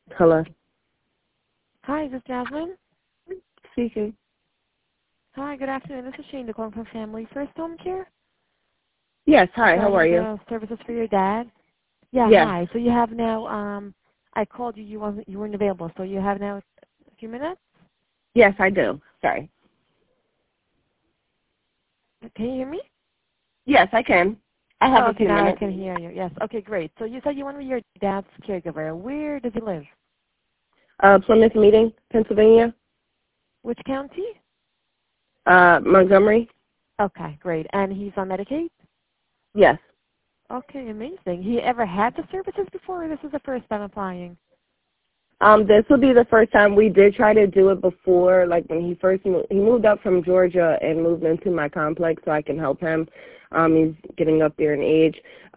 Hello. Hi, this is Jasmine. Speaking. Hi, good afternoon. This is Shane calling from Family First Home Care Yes. Hi. How are regarding you? the services for your dad. Yeah, Yes. hi. So you have now, I called you, you weren't available, so you have now a few minutes? Yes, I do. Sorry. Can you hear me? Yes, I can. I have Oh, a okay, few now I minutes. can hear you. Yes. Okay, great. So you said you want to be your dad's caregiver. Where does he live? Plymouth Meeting, Pennsylvania. Which county? Montgomery. Okay, great. And he's on Medicaid? Yes. Okay, amazing. He ever had the services before, or this is the first time applying? This will be the first time. We did try to do it before, like when he first moved. He moved up from Georgia and moved into my complex so I can help him. He's getting up there in age.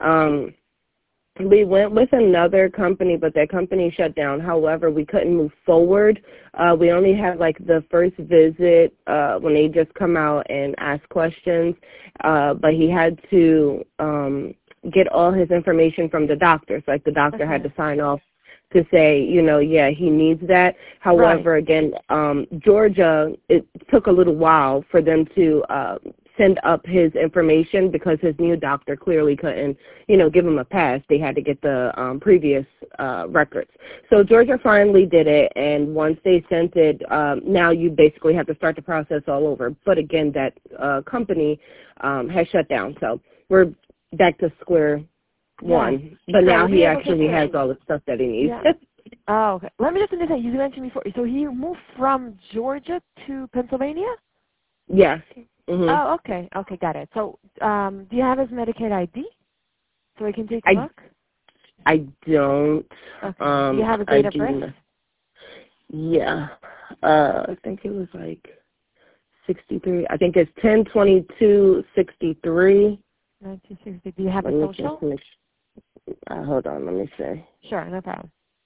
We went with another company, but that company shut down. However, we couldn't move forward. We only had like the first visit when they just come out and ask questions, but he had to get all his information from the doctor. So like the doctor had Okay. to sign off to say, yeah, he needs that. Right. However, again, Georgia, it took a little while for them to send up his information because his new doctor clearly couldn't, give him a pass. They had to get the previous records. So Georgia finally did it, and once they sent it, now you basically have to start the process all over. But again, that company has shut down, so we're back to square Yeah. one. But Yeah, now we'll be he able to. actually has all the stuff that he needs. Yeah. Oh, okay. Let me just understand. You mentioned before, so he moved from Georgia to Pennsylvania? Yes. Mhm. Oh, okay. Okay, got it. So, do you have his Medicaid ID so we can take a I look? I don't. Okay. Do you have a I date of do birth? not. Yeah. I think it was like 63. I think it's 10/22/63. 1960. Do you have Let a me just social? make hold on, let me see. Sure, no problem.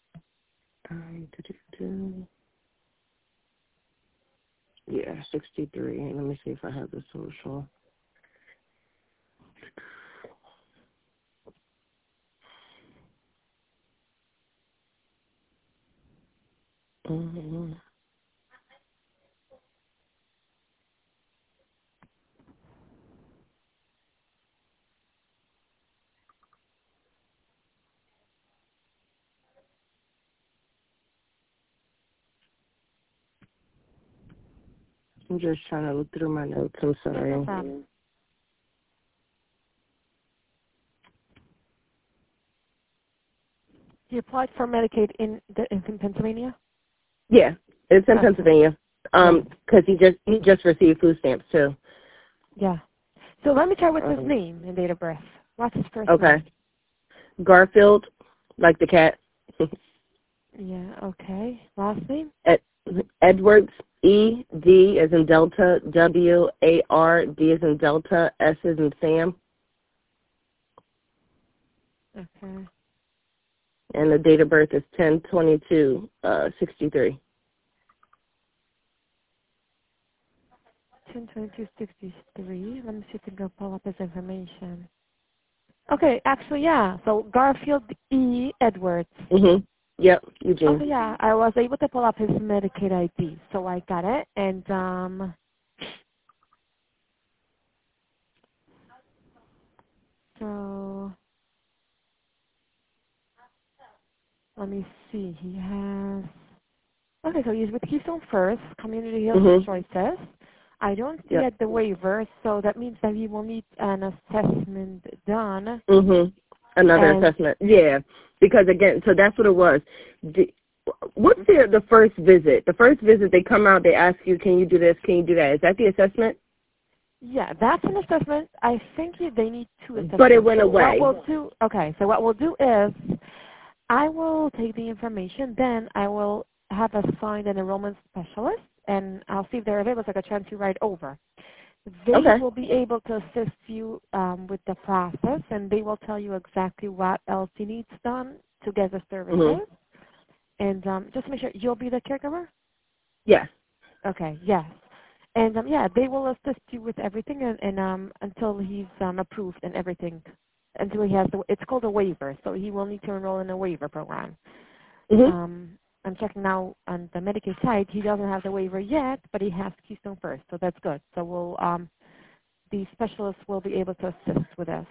Do-do-do. Yeah, 63. Let me see if I have the social. Mhm. I'm just trying to look through my notes. I'm Yeah, no sorry. problem. He applied for Medicaid in Pennsylvania? Yeah, it's in Okay. Pennsylvania. Yeah. Because he just received food stamps too. Yeah. So let me start with his Um, name and date of birth. What's his first okay. name? Garfield, like the cat. Yeah, okay. Last name? Ed, Edwards, E-D as in Delta, W-A-R-D as in Delta, S as in Sam, Okay. and the date of birth is 10/22/63. 10/22/63. Let me see if I can pull up his information. Okay, actually, yeah. So Garfield E. Edwards. Mhm. Yep, Eugene. Okay, yeah. I was able to pull up his Medicaid ID, so I got it. And so let me see. He has. Okay, so he's with Keystone First, Community Health Mhm. Choices. I don't see Yep. yet the waiver, so that means that he will need an assessment done. Mhm. Another And assessment. Yeah, because again, so that's what it was. What's the first visit? The first visit, they come out, they ask you, can you do this? Can you do that? Is that the assessment? yeah, that's an assessment. I think they need two But it assessments. went So what away. we'll do, okay, so what we'll do is I will take the information, then I will have assigned an enrollment specialist, and I'll see if they're available so I can transfer you right over. They Okay. will be able to assist you with the process, and they will tell you exactly what else you need done to get the Mhm. services. And just to make sure, you'll be the caregiver? Yes. Okay, yes. And yeah, they will assist you with everything, and until he's approved and everything, until he has it's called a waiver, so he will need to enroll in a waiver program. I'm checking now on the Medicaid side. He doesn't have the waiver yet, but he has Keystone First, so that's good. So the specialists will be able to assist with this.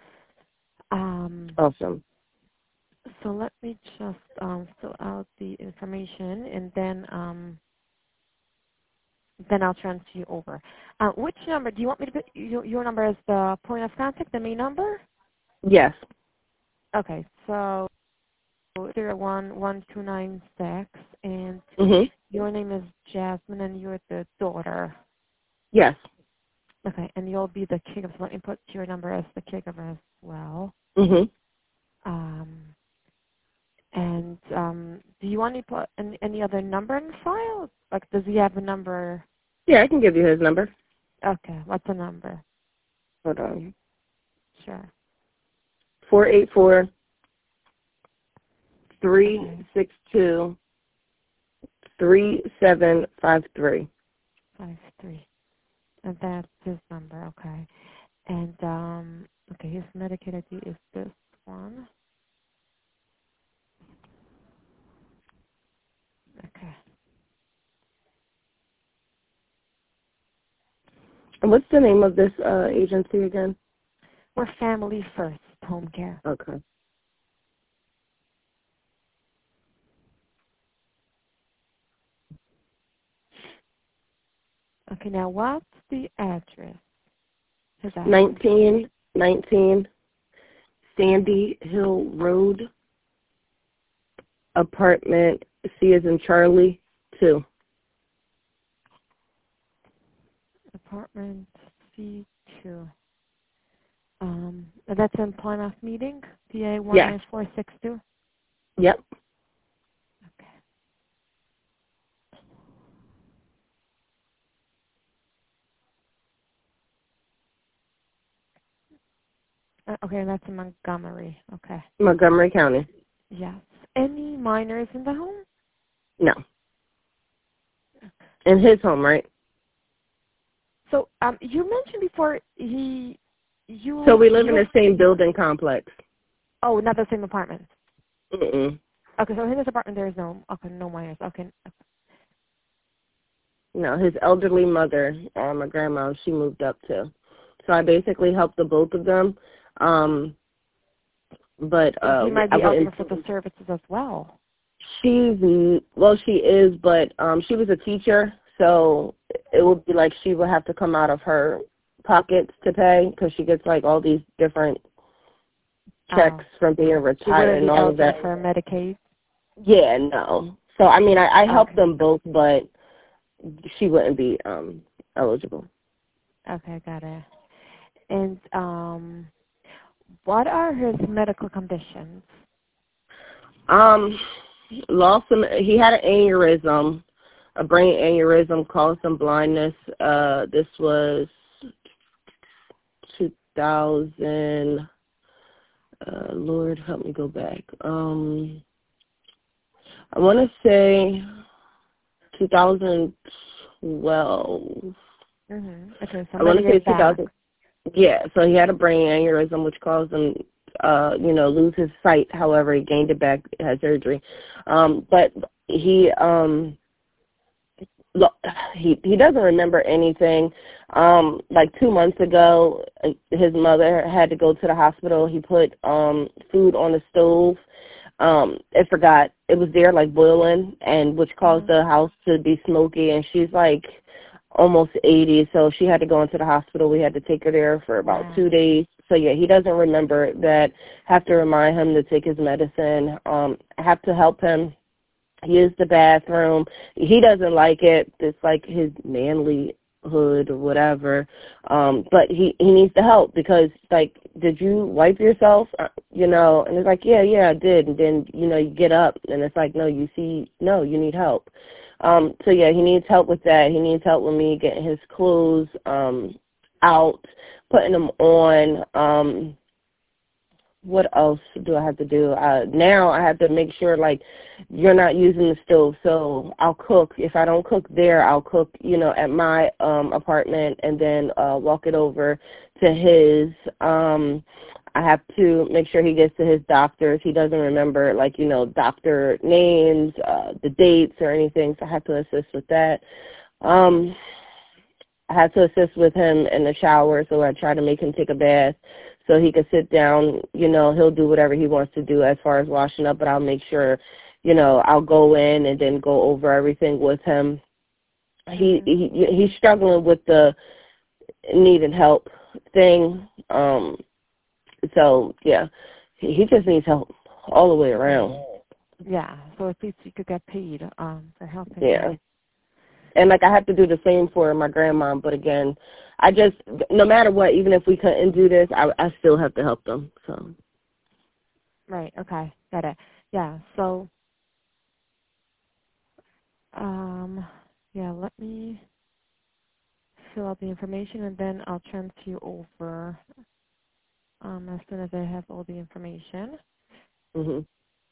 Awesome. So let me just fill out the information, and then I'll transfer you over. Which number? Do you want me to put your number as the point of contact, the main number? Yes. Okay, so 01296, and your name is Jasmine, and you're the daughter. Yes. Okay, and you'll be the caregiver. So let me put your number as the caregiver as well. And do you want me to put any other number in the file? Like, does he have a number? Yeah, I can give you his number. Okay, what's the number? Hold on. Sure. 484-362-3753. 53. And that's his number, okay. And, okay, his Medicaid ID is this one. Okay. And what's the name of this agency again? We're Family First Home Care. Okay. Okay, now what's the address? His address. 1919 Sandy Hill Road, apartment C as in Charlie, 2. Apartment C2. That's in Plymouth Meeting, PA 19462? Yep. Okay. Okay, that's in Montgomery. Okay. Montgomery County. Yes. Any minors in the home? No. In his home, right? So, you mentioned before So we live in the same building complex. Oh, not the same apartment. Mm-mm. Okay, so in this apartment there is no minors. Okay. No, his elderly mother, my grandma, she moved up too. So I basically helped the both of them. But he might be eligible for the services as well. She is, but she was a teacher, so it would be like she would have to come out of her pockets to pay because she gets like all these different checks from being retired and all of that. For Medicaid? Yeah, no. So I mean, I helped them both, but she wouldn't be eligible. Okay, got it. And what are his medical conditions? He had an aneurysm, a brain aneurysm caused him blindness. This was 2000. Lord, help me go back. I want to say 2012. Okay, so I want to say 2000. Yeah, so he had a brain aneurysm, which caused him, lose his sight. However, he gained it back, had surgery. But he doesn't remember anything. Like 2 months ago, his mother had to go to the hospital. He put food on the stove. It forgot. It was there like boiling, and which caused the house to be smoky. And she's like almost 80, so she had to go into the hospital. We had to take her there for about 2 days. So yeah, he doesn't remember that. Have to remind him to take his medicine. I have to help him use the bathroom. He doesn't like it. It's like his manlyhood or whatever. But he needs the help because, like, did you wipe yourself? And it's like, yeah, I did. And then, you get up and it's like, no, you need help. So yeah, he needs help with that. He needs help with me getting his clothes out, putting them on. What else do I have to do? Now I have to make sure, like, you're not using the stove. So I'll cook. If I don't cook there, I'll cook, at my apartment and then walk it over to his. I have to make sure he gets to his doctors. He doesn't remember, like, doctor names, the dates or anything, so I have to assist with that. Um, I have to assist with him in the shower, so I try to make him take a bath so he can sit down. He'll do whatever he wants to do as far as washing up, but I'll make sure, I'll go in and then go over everything with him. He's struggling with the needed help thing. So, yeah, he just needs help all the way around. Yeah, so at least you could get paid for helping. Yeah. And, like, I have to do the same for my grandma, but, again, no matter what, even if we couldn't do this, I still have to help them. So. Right, okay, got it. Yeah, so, yeah, let me fill out the information, and then I'll transfer you over as soon as I have all the information. Mhm.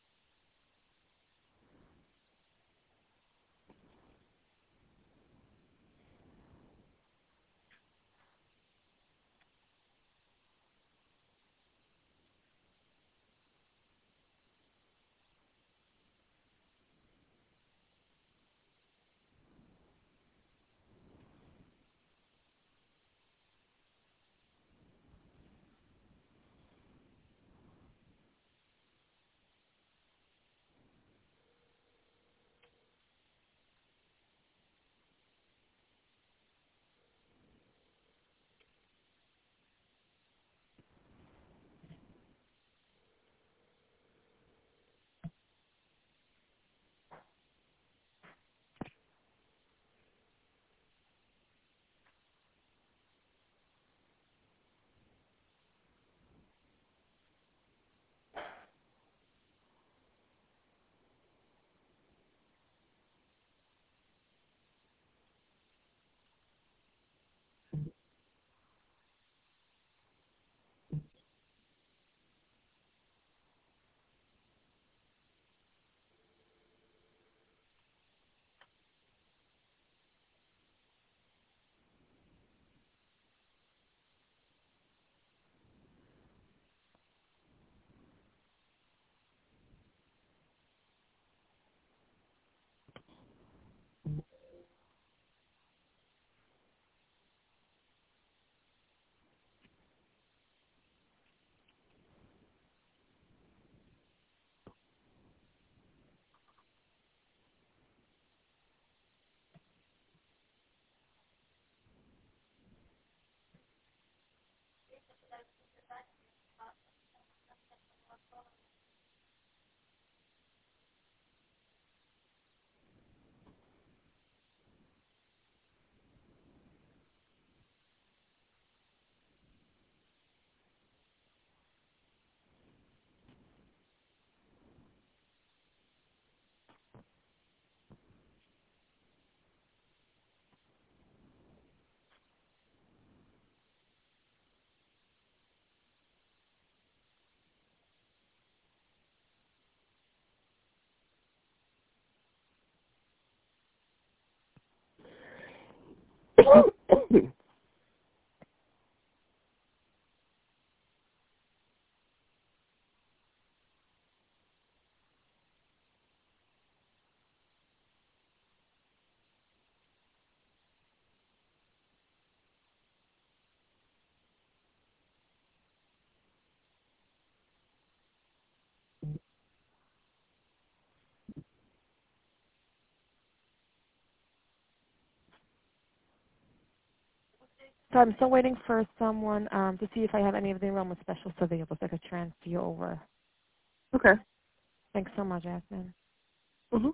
So I'm still waiting for someone to see if I have any of the enrollment specialists available so I could transfer you over. Okay. Thanks so much, Jasmine. Mhm.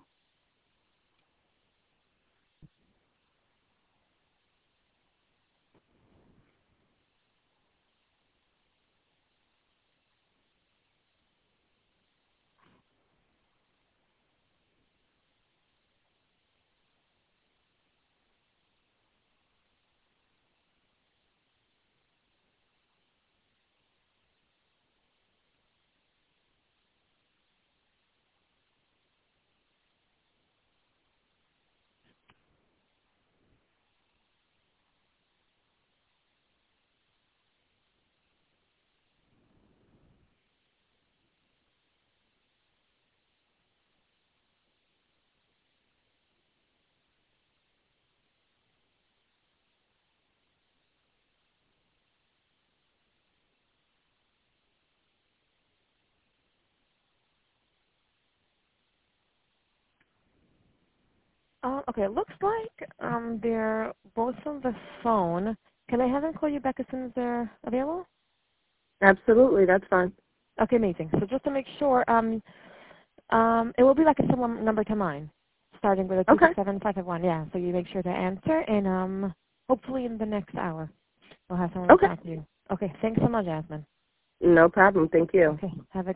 Okay, it looks like they're both on the phone. Can I have them call you back as soon as they're available? Absolutely, that's fine. Okay, amazing. So just to make sure, it will be like a similar number to mine, starting with a Okay. 267-551. Yeah, so you make sure to answer, and hopefully in the next hour we'll have someone Okay. reach out to you. Okay, thanks so much, Jasmine. No problem. Thank you. Okay, have a